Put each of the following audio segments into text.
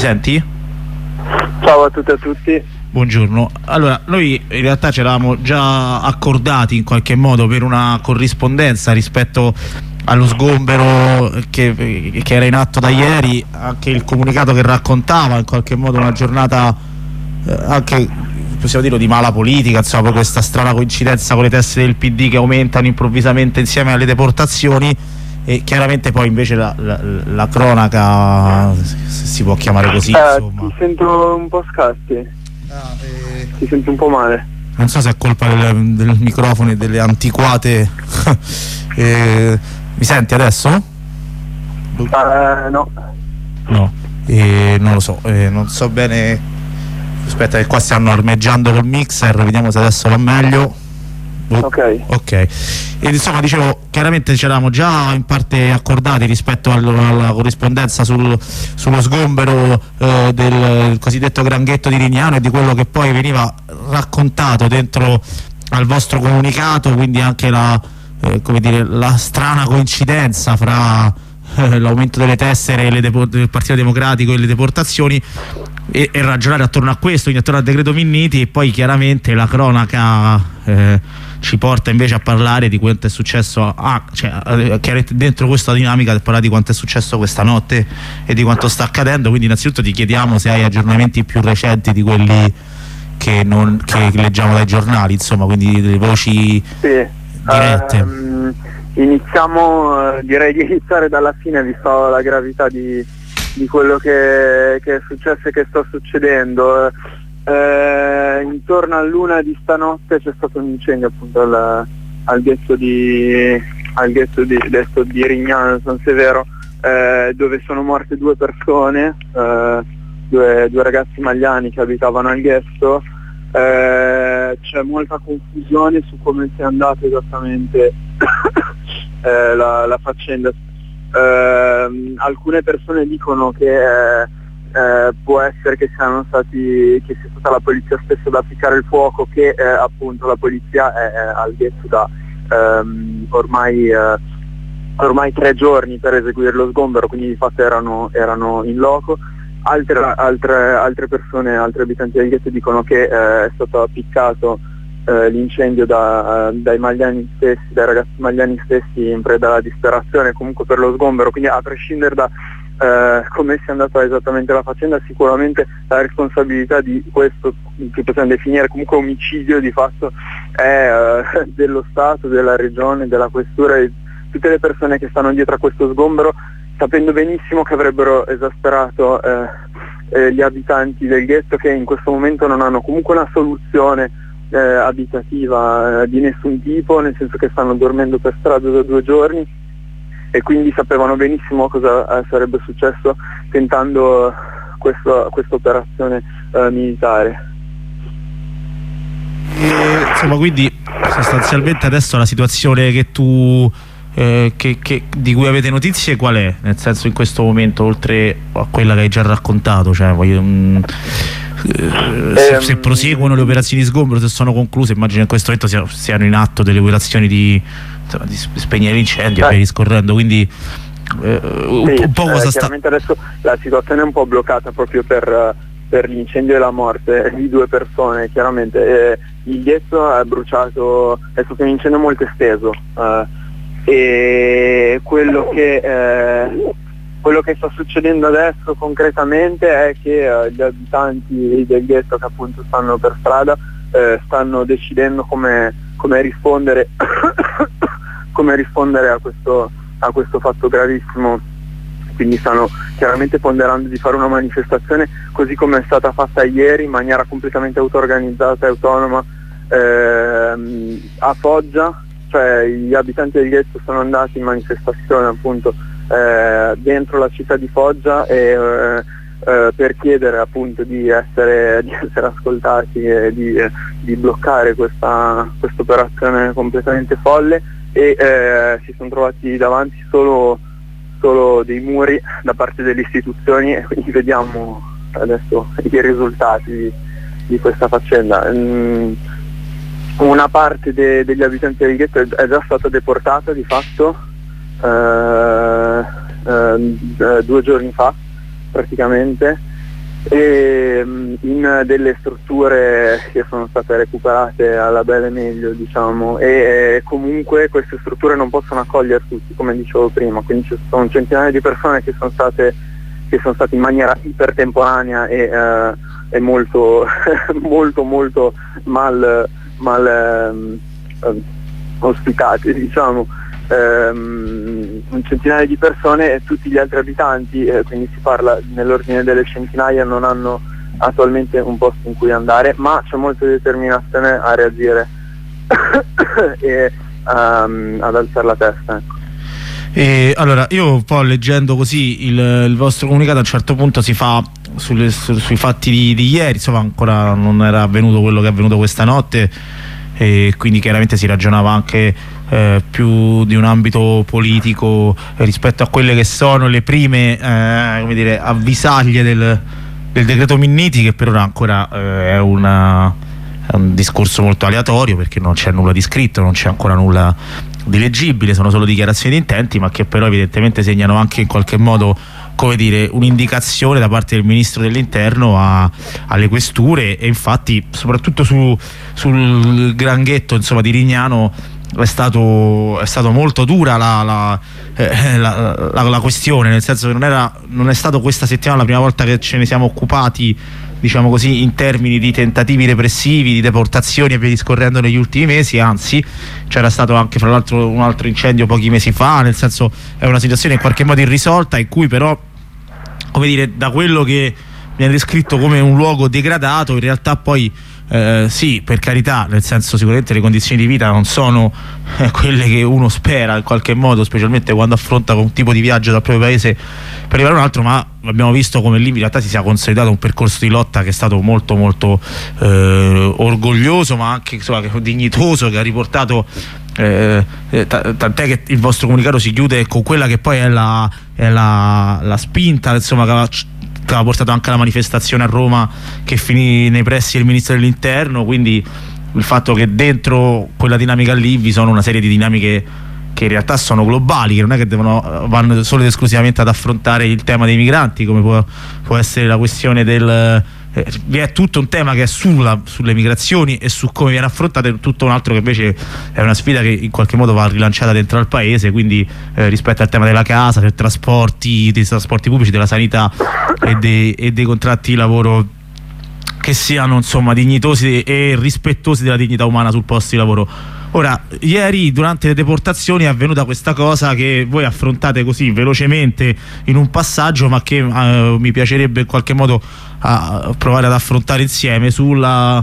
Senti? Ciao a tutte e a tutti. Buongiorno. Allora, noi in realtà ci eravamo già accordati in qualche modo per una corrispondenza rispetto allo sgombero che era in atto da ieri, anche il comunicato che raccontava in qualche modo una giornata anche, possiamo dirlo, di mala politica, insomma, poi questa strana coincidenza con le teste del PD che aumentano improvvisamente insieme alle deportazioni. E chiaramente poi invece la cronaca, se si può chiamare così, insomma. Ti sento un po' scatti. Ti sento un po' male. Non so se è colpa del microfono e delle antiquate. Mi senti adesso? No. No, non lo so, non so bene. Aspetta che qua stiamo armeggiando col mixer, vediamo se adesso va meglio. Ok. E insomma, dicevo, chiaramente ci eravamo già in parte accordati rispetto alla corrispondenza sullo sgombero del cosiddetto Granghetto di Rignano e di quello che poi veniva raccontato dentro al vostro comunicato, quindi anche la strana coincidenza fra l'aumento delle tessere del Partito Democratico e le deportazioni, e ragionare attorno a questo, quindi attorno al decreto Minniti, e poi chiaramente la cronaca ci porta invece a parlare di quanto è successo, chiaramente dentro questa dinamica parlare di quanto è successo questa notte e di quanto sta accadendo. Quindi innanzitutto ti chiediamo se hai aggiornamenti più recenti di quelli che leggiamo dai giornali, insomma, quindi delle voci dirette. Direi di iniziare dalla fine, visto la gravità di quello che è successo e che sta succedendo. Intorno all'1 di stanotte c'è stato un incendio appunto al ghetto di Rignano San Severo, dove sono morte 2 persone, due ragazzi magliani che abitavano al ghetto. C'è molta confusione su come sia andata esattamente la faccenda. Alcune persone dicono che può essere che sia stata la polizia stessa ad appiccare il fuoco, che appunto la polizia è al ghetto da ormai 3 giorni per eseguire lo sgombero, quindi di fatto erano in loco. Altre persone, altri abitanti del ghetto dicono che è stato appiccato l'incendio dai magliani stessi, dai ragazzi magliani stessi in preda alla disperazione comunque per lo sgombero. Quindi, a prescindere da come sia andata esattamente la faccenda, sicuramente la responsabilità di questo, che possiamo definire comunque omicidio di fatto, è dello Stato, della Regione, della Questura e tutte le persone che stanno dietro a questo sgombero, sapendo benissimo che avrebbero esasperato gli abitanti del ghetto, che in questo momento non hanno comunque una soluzione abitativa di nessun tipo, nel senso che stanno dormendo per strada da 2 giorni, e quindi sapevano benissimo cosa sarebbe successo tentando questa operazione militare. Insomma, quindi sostanzialmente adesso la situazione che tu di cui avete notizie qual è? Nel senso, in questo momento, oltre a quella che hai già raccontato, cioè se proseguono le operazioni di sgombero, se sono concluse, immagino in questo momento siano in atto delle operazioni di spegnere l'incendio, via discorrendo, quindi un po' cosa sta... Chiaramente adesso la situazione è un po' bloccata proprio per l'incendio e la morte di 2 persone. Chiaramente il ghetto è bruciato, è stato un incendio molto esteso, e quello che sta succedendo adesso concretamente è che gli abitanti del ghetto, che appunto stanno per strada, stanno decidendo come rispondere a questo fatto gravissimo. Quindi stanno chiaramente ponderando di fare una manifestazione così come è stata fatta ieri, in maniera completamente auto-organizzata e autonoma, a Foggia. Cioè, gli abitanti del ghetto sono andati in manifestazione appunto dentro la città di Foggia per chiedere appunto di essere ascoltati e di bloccare questa operazione completamente folle, e si sono trovati davanti solo dei muri da parte delle istituzioni, e quindi vediamo adesso i risultati di questa faccenda. Una parte degli abitanti del ghetto è già stata deportata di fatto 2 giorni fa praticamente, e in delle strutture che sono state recuperate alla belle meglio, diciamo, e comunque queste strutture non possono accogliere tutti, come dicevo prima, quindi ci sono centinaia di persone che sono state in maniera ipertemporanea e molto molto mal ospitate, diciamo, un centinaio di persone, e tutti gli altri abitanti, quindi si parla nell'ordine delle centinaia, non hanno attualmente un posto in cui andare, ma c'è molta determinazione a reagire e ad alzare la testa, ecco. E allora, io un po' leggendo così il vostro comunicato, a un certo punto si fa sui fatti di ieri, insomma ancora non era avvenuto quello che è avvenuto questa notte, e quindi chiaramente si ragionava anche più di un ambito politico rispetto a quelle che sono le prime come dire, avvisaglie del decreto Minniti, che per ora ancora è un discorso molto aleatorio, perché non c'è nulla di scritto, non c'è ancora nulla di leggibile, sono solo dichiarazioni di intenti, ma che però evidentemente segnano anche in qualche modo, come dire, un'indicazione da parte del ministro dell'interno alle questure. E infatti soprattutto sul Granghetto, insomma, di Rignano è stato molto dura la questione, nel senso che non è stato questa settimana la prima volta che ce ne siamo occupati, diciamo così, in termini di tentativi repressivi, di deportazioni e via discorrendo negli ultimi mesi. Anzi, c'era stato anche fra l'altro un altro incendio pochi mesi fa, nel senso è una situazione in qualche modo irrisolta, in cui però, come dire, da quello che viene descritto come un luogo degradato, in realtà poi sì, per carità, nel senso, sicuramente le condizioni di vita non sono quelle che uno spera in qualche modo, specialmente quando affronta un tipo di viaggio dal proprio paese per arrivare a un altro, ma abbiamo visto come lì in realtà si sia consolidato un percorso di lotta che è stato molto molto orgoglioso, ma anche, insomma, dignitoso, che ha riportato tant'è che il vostro comunicato si chiude con quella che poi è la spinta, insomma, che aveva portato anche alla manifestazione a Roma, che finì nei pressi del ministro dell'interno. Quindi il fatto che dentro quella dinamica lì vi sono una serie di dinamiche che in realtà sono globali, che non è che vanno solo ed esclusivamente ad affrontare il tema dei migranti, come può essere la questione vi è tutto un tema che è sulle migrazioni e su come viene affrontata, e tutto un altro che invece è una sfida che in qualche modo va rilanciata dentro al paese, quindi rispetto al tema della casa, dei trasporti pubblici, della sanità e dei contratti di lavoro che siano, insomma, dignitosi e rispettosi della dignità umana sul posto di lavoro. Ora, ieri durante le deportazioni è avvenuta questa cosa che voi affrontate così velocemente in un passaggio, ma che mi piacerebbe in qualche modo provare ad affrontare insieme, sul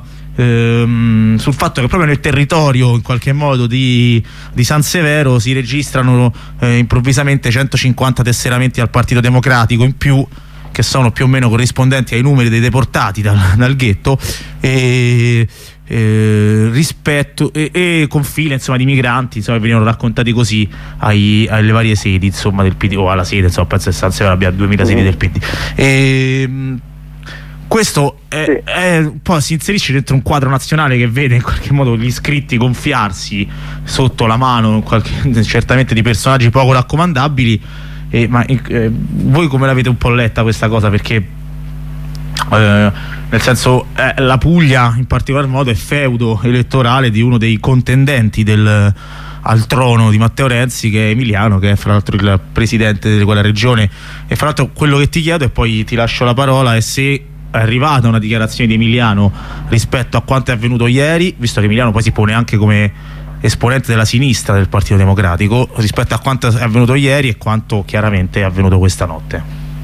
fatto che proprio nel territorio, in qualche modo, di San Severo si registrano improvvisamente 150 tesseramenti al Partito Democratico in più, che sono più o meno corrispondenti ai numeri dei deportati dal ghetto, rispetto e con file, insomma, di migranti, insomma, venivano raccontati così alle varie sedi, insomma, del PD, o alla sede, insomma, penso che San Severo abbia 2000 sedi del PD. Questo un po' si inserisce dentro un quadro nazionale che vede in qualche modo gli iscritti gonfiarsi sotto la mano certamente di personaggi poco raccomandabili. Ma voi come l'avete un po' letta questa cosa? Perché nel senso, la Puglia in particolar modo è feudo elettorale di uno dei contendenti al trono di Matteo Renzi, che è emiliano, che è fra l'altro il presidente di quella regione. E fra l'altro quello che ti chiedo, e poi ti lascio la parola, è se è arrivata una dichiarazione di Emiliano rispetto a quanto è avvenuto ieri, visto che Emiliano poi si pone anche come esponente della sinistra del Partito Democratico, rispetto a quanto è avvenuto ieri e quanto chiaramente è avvenuto questa notte.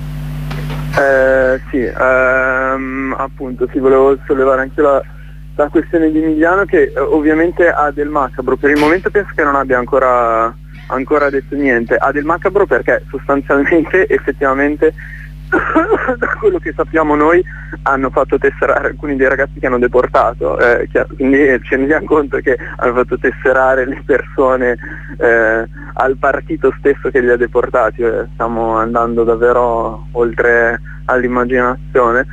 Appunto, volevo sollevare anche la questione di Emiliano, che ovviamente ha del macabro. Per il momento penso che non abbia ancora detto niente. Ha del macabro perché sostanzialmente, effettivamente, da quello che sappiamo noi, hanno fatto tesserare alcuni dei ragazzi che hanno deportato, quindi ci rendiamo conto che hanno fatto tesserare le persone al partito stesso che li ha deportati. Stiamo andando davvero oltre all'immaginazione,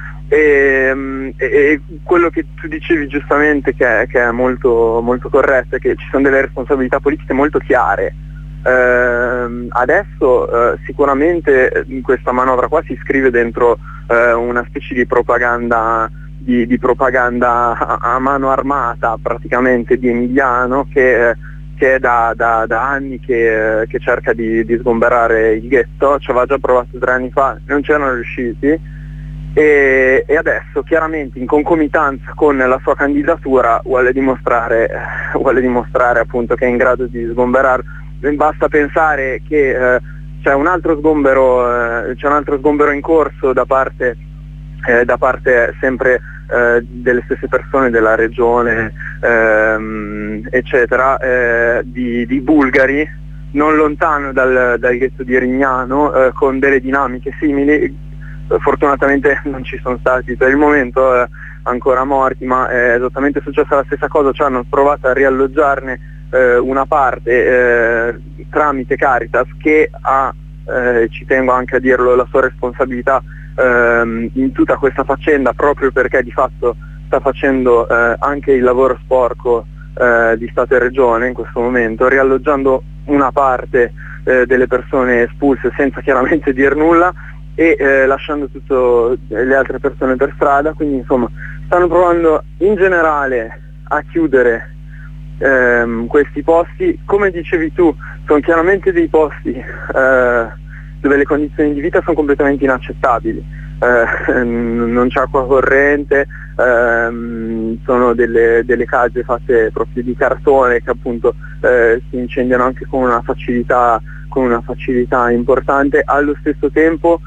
e quello che tu dicevi giustamente, che è molto, molto corretto, è che ci sono delle responsabilità politiche molto chiare Adesso sicuramente questa manovra qua si iscrive dentro una specie di propaganda di propaganda a mano armata praticamente di Emiliano che è da anni che cerca di sgomberare il ghetto. Ci aveva già provato 3 anni fa, non c'erano riusciti, e adesso chiaramente in concomitanza con la sua candidatura vuole dimostrare appunto che è in grado di sgomberare. Basta pensare che c'è un altro sgombero in corso da parte sempre delle stesse persone della regione, eccetera, di bulgari non lontano dal ghetto di Rignano, con delle dinamiche simili. Fortunatamente non ci sono stati per il momento ancora morti, ma è esattamente successa la stessa cosa. Ci hanno provato a rialloggiarne una parte tramite Caritas, che ha, ci tengo anche a dirlo, la sua responsabilità in tutta questa faccenda, proprio perché di fatto sta facendo anche il lavoro sporco di Stato e Regione in questo momento, rialloggiando una parte delle persone espulse senza chiaramente dir nulla, e lasciando tutte le altre persone per strada. Quindi insomma stanno provando in generale a chiudere questi posti. Come dicevi tu, sono chiaramente dei posti dove le condizioni di vita sono completamente inaccettabili, non c'è acqua corrente, sono delle case fatte proprio di cartone che appunto si incendiano anche con una facilità importante. Allo stesso tempo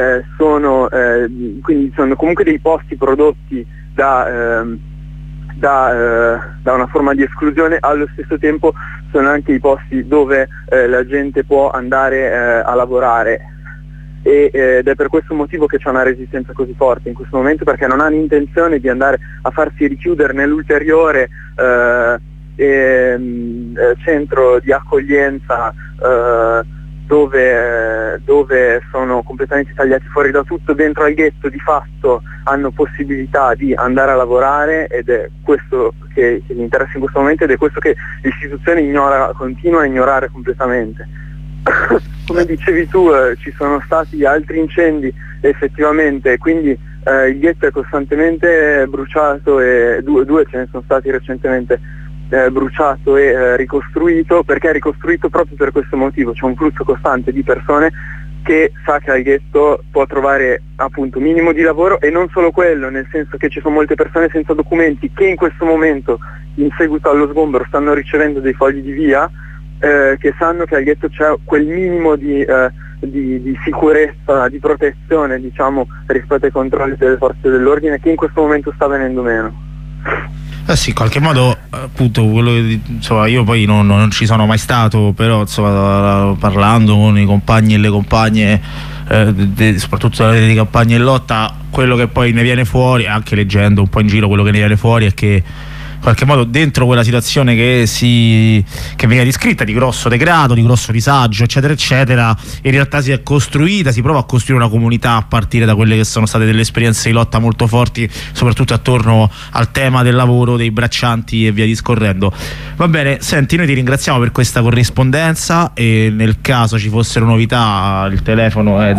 quindi sono comunque dei posti prodotti da una forma di esclusione. Allo stesso tempo sono anche i posti dove la gente può andare a lavorare, ed è per questo motivo che c'è una resistenza così forte in questo momento, perché non hanno intenzione di andare a farsi richiudere nell'ulteriore centro di accoglienza dove sono completamente tagliati fuori da tutto. Dentro al ghetto di fatto hanno possibilità di andare a lavorare, ed è questo che gli interessa in questo momento, ed è questo che l'istituzione continua a ignorare completamente. Come dicevi tu, ci sono stati altri incendi effettivamente, quindi il ghetto è costantemente bruciato, e due ce ne sono stati recentemente, bruciato e ricostruito. Perché è ricostruito? Proprio per questo motivo: c'è un flusso costante di persone che sa che al ghetto può trovare appunto minimo di lavoro, e non solo quello, nel senso che ci sono molte persone senza documenti che in questo momento, in seguito allo sgombero, stanno ricevendo dei fogli di via, che sanno che al ghetto c'è quel minimo di sicurezza, di protezione, diciamo, rispetto ai controlli delle forze dell'ordine, che in questo momento sta venendo meno. Sì, in qualche modo appunto insomma, io poi non ci sono mai stato, però insomma, parlando con i compagni e le compagne, soprattutto della rete di campagna in lotta, quello che poi ne viene fuori, anche leggendo un po' in giro, quello che ne viene fuori è che in qualche modo dentro quella situazione che viene descritta, di grosso degrado, di grosso disagio, eccetera eccetera, in realtà si prova a costruire una comunità a partire da quelle che sono state delle esperienze di lotta molto forti, soprattutto attorno al tema del lavoro, dei braccianti e via discorrendo. Va bene, senti, noi ti ringraziamo per questa corrispondenza, e nel caso ci fossero novità il telefono è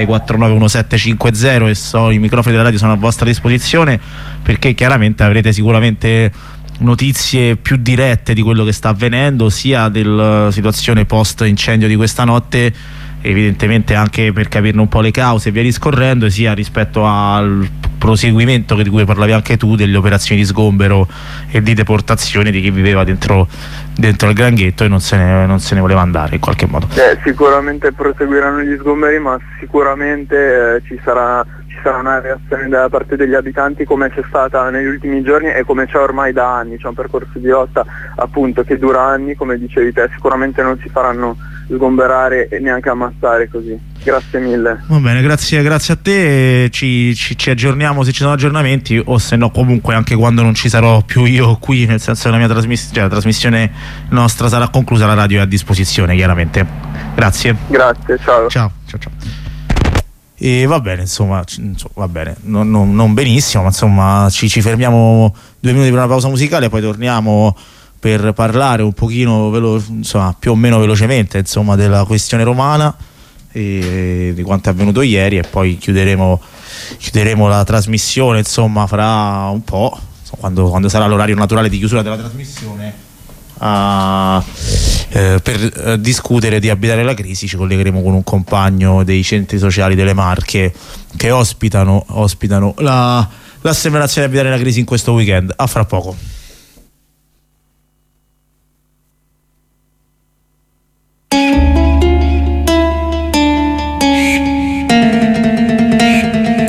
06491750 e i microfoni della radio sono a vostra disposizione, perché chiaramente avrete sicuramente notizie più dirette di quello che sta avvenendo, sia della situazione post incendio di questa notte, evidentemente anche per capirne un po' le cause e via discorrendo, sia rispetto al proseguimento di cui parlavi anche tu, delle operazioni di sgombero e di deportazione di chi viveva dentro il Granghetto e non se ne voleva andare in qualche modo. Sicuramente proseguiranno gli sgomberi, ma sicuramente ci sarà una reazione da parte degli abitanti, come c'è stata negli ultimi giorni e come c'è ormai da anni. C'è un percorso di lotta appunto che dura anni, come dicevi te. Sicuramente non si faranno sgomberare e neanche ammazzare così. Grazie mille. Va bene, grazie a te, ci aggiorniamo se ci sono aggiornamenti, o se no comunque anche quando non ci sarò più io qui, nel senso che la mia la trasmissione nostra sarà conclusa, la radio è a disposizione chiaramente. Grazie, ciao. E va bene, insomma, va bene, non benissimo, ma insomma ci fermiamo 2 minuti per una pausa musicale, poi torniamo per parlare un pochino insomma, più o meno velocemente, insomma, della questione romana e di quanto è avvenuto ieri, e poi chiuderemo la trasmissione, insomma, fra un po', quando sarà l'orario naturale di chiusura della trasmissione, per discutere di Abitare la crisi. Ci collegheremo con un compagno dei centri sociali delle Marche che ospitano l'Assemblea Nazionale Abitare la crisi in questo weekend. A fra poco.